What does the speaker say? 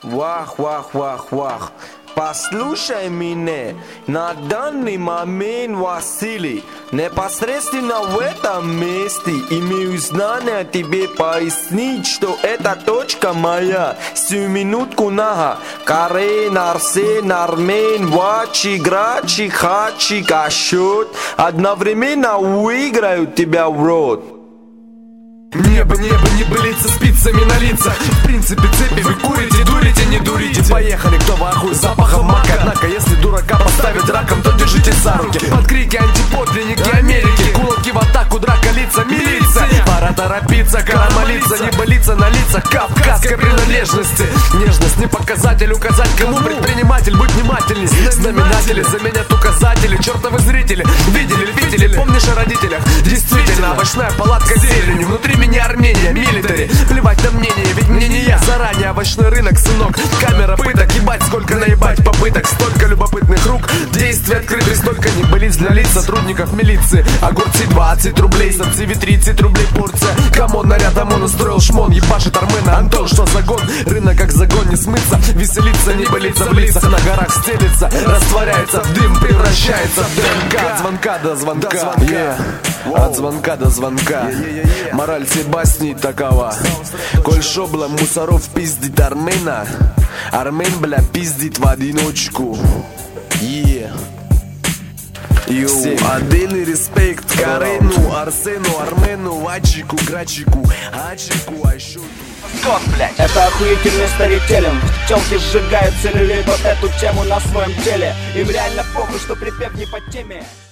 Вах, вах, вах, вах. Послушай меня, на данный момент, Василий, непосредственно в этом месте имею знание тебе пояснить, что эта точка моя, сию минутку нага, Карен, Арсен, Армен, Вачи, Грачи, Хачи, Кашот, одновременно выиграют тебя в рот. Небо, небылица, спицами на лицах. В принципе, цепи вы курите, дурите, не дурите. Поехали, кто в ахуе, запахом мака. Однако, если дурака поставить раком, то держитесь за руки. Под крики антиподлинники Америки, кулаки в атаку, драка, лица, милиция. Пора торопиться, кора молиться, не болится на лицах кавказской принадлежности. Нежность не показатель, указать кому предприниматель, будь внимательней. Знаменатели заменят указатели, чертовы зрители. Видели, помнишь о родителях? Действительно, овощная палатка зелени. Внутри меня Армения, милитари. Плевать на мнение, ведь мне не я. Заранее овощной рынок, сынок. Камера пыток, ебать, сколько наебать попыток. Столько любопытных рук, действия открыты. Столько небылиц для лиц сотрудников милиции. Огурцы 20 рублей, самцы 30 рублей порция. Камон, наряд ОМОН устроил шмон. Ебашит Армена Антон, что загон? Рынок как загон, не смыться. Веселиться, не болится в лицах. На горах стелится, растворяется в дым, превращается в ДНК. От звонка до звонка, от звонка до звонка. Мораль Себастьян такова: коль шобла мусоров пиздит Армена, Армен, бля, пиздит в одиночку. Всем отдельный респект Карену, Арсену, Армену, Вачику, Грачику, Ачику, Айшуту. Это охуительный старителем. Телки сжигают целлюлит вот эту тему на своем теле. Им реально похуй, что припев не по теме.